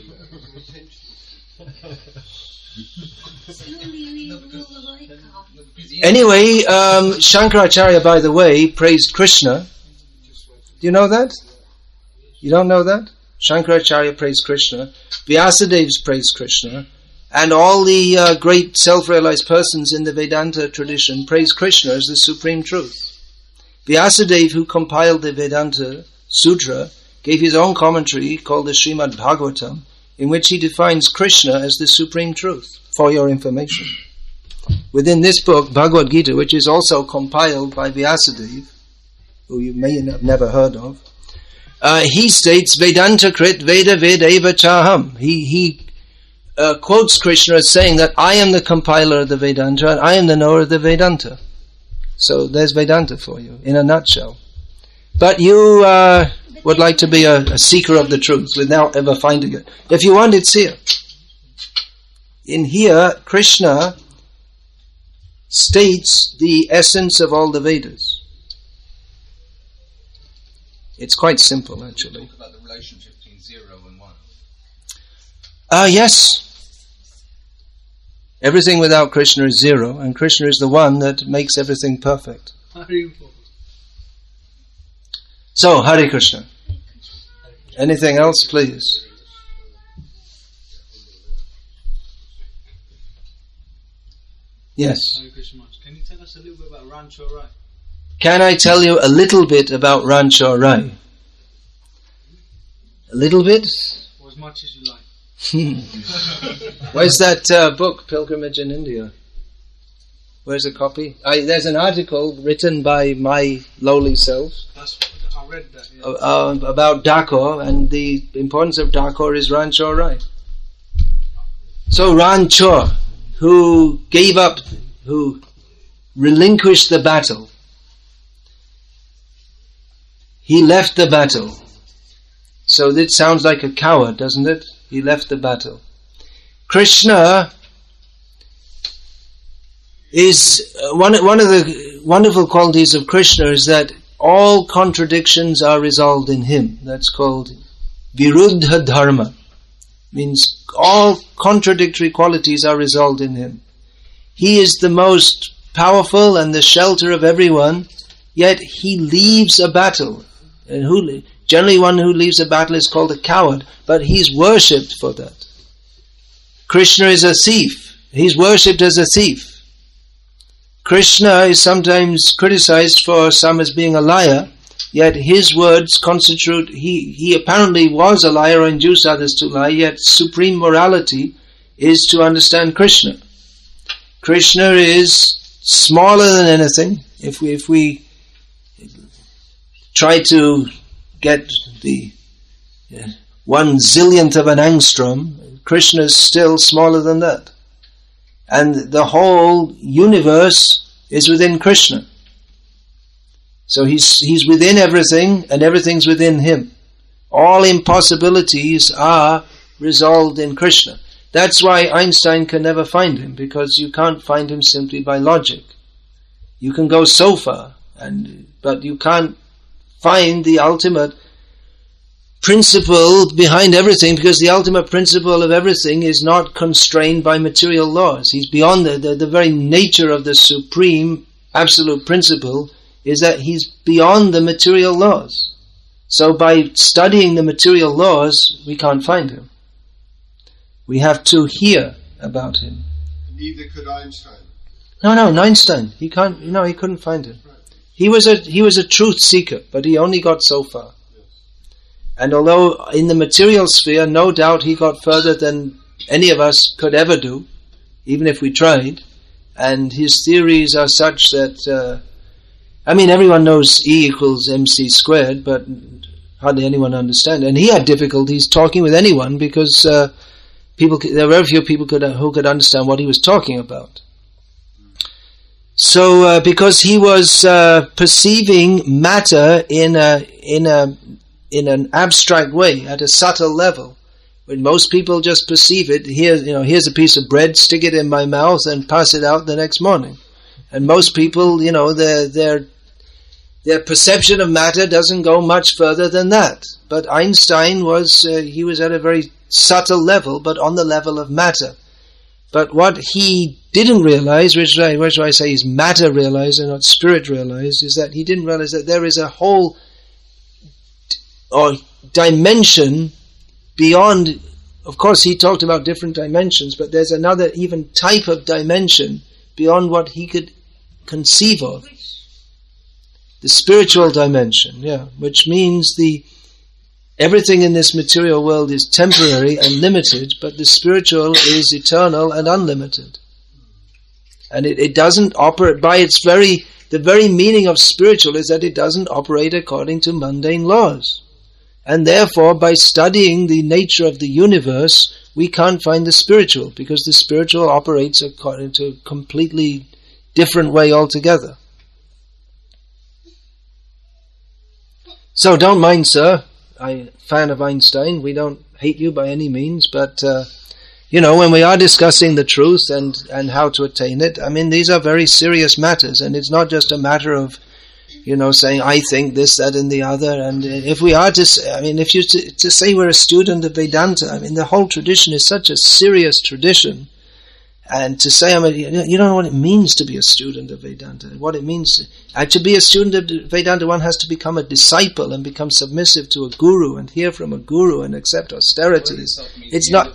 Anyway, Shankaracharya, by the way, praised Krishna. Do you know that? You don't know that? Shankaracharya praised Krishna. Vyasadev's praised Krishna. And all the great self-realized persons in the Vedanta tradition praise Krishna as the supreme truth. Vyasadeva, who compiled the Vedanta Sutra, gave his own commentary called the Srimad Bhagavatam, in which he defines Krishna as the supreme truth, for your information. Within this book, Bhagavad Gita, which is also compiled by Vyasadeva, who you may have never heard of, he states, Vedanta Krit Veda Vedeva Chaham. He quotes Krishna as saying that I am the compiler of the Vedanta and I am the knower of the Vedanta. So there's Vedanta for you, in a nutshell. But you would like to be a seeker of the truth without ever finding it. If you want, it's here. In here, Krishna states the essence of all the Vedas. It's quite simple, actually. Talk about the relationship between 0 and 1. Yes. Everything without Krishna is 0, and Krishna is the one that makes everything perfect. So, Hare Krishna. Anything else, please? Yes. Hare Krishna. Can you tell us a little bit about Rancho Rai? Can I tell you a little bit about Rancho Rai? A little bit? Or as much as you like. Where's that book, Pilgrimage in India? Where's a copy? There's an article written by my lowly self. I read that. Yeah. About Dakor, and the importance of Dakor is Rancho Rai. So Rancho, who relinquished the battle, he left the battle. So that sounds like a coward, doesn't it? He left the battle. Krishna is one of the wonderful qualities of Krishna is that all contradictions are resolved in him. That's called Viruddha Dharma. Means all contradictory qualities are resolved in him. He is the most powerful and the shelter of everyone, yet he leaves a battle. And generally one who leaves a battle is called a coward, but he's worshipped for that. Krishna is a thief. He's worshipped as a thief. Krishna is sometimes criticized for some as being a liar, yet his words constitute, he apparently was a liar or induced others to lie, yet supreme morality is to understand Krishna. Krishna is smaller than anything. If we try to get the 1/1000th of an angstrom, Krishna is still smaller than that. And the whole universe is within Krishna. So he's within everything, and everything's within him. All impossibilities are resolved in Krishna. That's why Einstein can never find him, because you can't find him simply by logic. You can go so far, but you can't find the ultimate principle behind everything, because the ultimate principle of everything is not constrained by material laws. He's beyond the very nature of the supreme absolute principle is that he's beyond the material laws. So by studying the material laws, we can't find him. We have to hear about him. Neither could Einstein. No, Einstein. He couldn't find him. He was a truth seeker, but he only got so far. And although in the material sphere, no doubt he got further than any of us could ever do, even if we tried, and his theories are such that, everyone knows E equals MC squared, but hardly anyone understands. And he had difficulties talking with anyone because there were very few people who could understand what he was talking about. So, because he was perceiving matter in an abstract way, at a subtle level, when most people just perceive it. Here's a piece of bread, stick it in my mouth, and pass it out the next morning. And most people, their perception of matter doesn't go much further than that. But Einstein was at a very subtle level, but on the level of matter. But what he didn't realize, which I say is matter realized and not spirit realized, is that he didn't realize that there is a whole or dimension beyond. Of course, he talked about different dimensions, but there's another even type of dimension beyond what he could conceive of. The spiritual dimension, which means everything in this material world is temporary and limited, but the spiritual is eternal and unlimited. And it doesn't operate by the very meaning of spiritual is that it doesn't operate according to mundane laws. And therefore, by studying the nature of the universe, we can't find the spiritual, because the spiritual operates according to a completely different way altogether. So don't mind, sir. I'm a fan of Einstein. We don't hate you by any means, but when we are discussing the truth and how to attain it, these are very serious matters, and it's not just a matter of saying I think this, that, and the other. And if we are to say we're a student of Vedanta, the whole tradition is such a serious tradition. And to say, you don't know what it means to be a student of Vedanta. What it means to be a student of Vedanta, one has to become a disciple and become submissive to a guru and hear from a guru and accept austerities. It's not.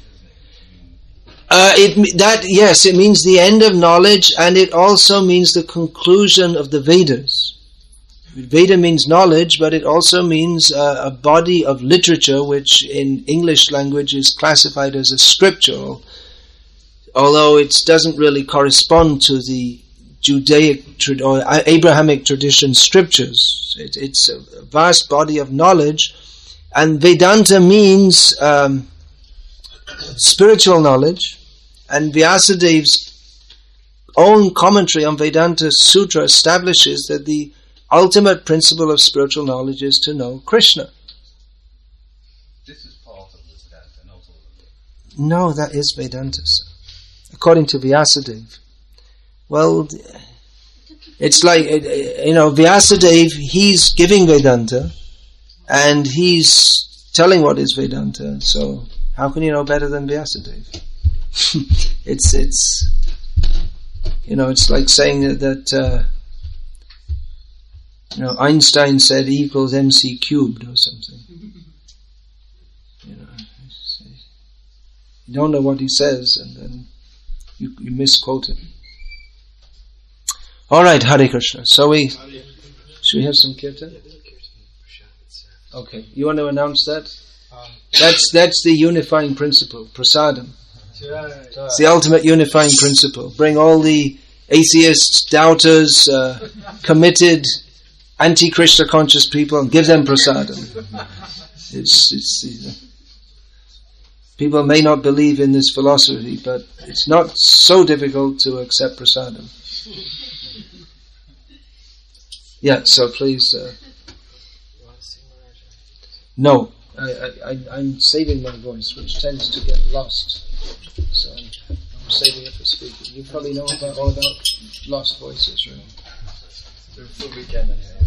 It means the end of knowledge, and it also means the conclusion of the Vedas. Veda means knowledge, but it also means a body of literature, which in English language is classified as a scriptural, although it doesn't really correspond to the Judaic or Abrahamic tradition scriptures. It's a vast body of knowledge, and Vedanta means spiritual knowledge, and Vyasadev's own commentary on Vedanta Sutra establishes that the ultimate principle of spiritual knowledge is to know Krishna. This is part of the Vedanta, not all of it. No, that is Vedanta, sir. According to Vyasadeva. Well, it's like, Vyasadeva, he's giving Vedanta, and he's telling what is Vedanta, so how can you know better than Vyasadeva? It's like saying that Einstein said E equals MC cubed or something. You don't know what he says, and then you misquote him. All right, Hare Krishna. So Should we have some kirtan? Okay. You want to announce that? That's the unifying principle, prasadam. It's the ultimate unifying principle. Bring all the atheists, doubters, committed, anti-Krishna conscious people and give them prasadam. People may not believe in this philosophy, but it's not so difficult to accept prasadam. Yeah, so please. No, I'm saving my voice, which tends to get lost. So I'm saving it for speaking. You probably know all about lost voices, right? The full weekend anyway.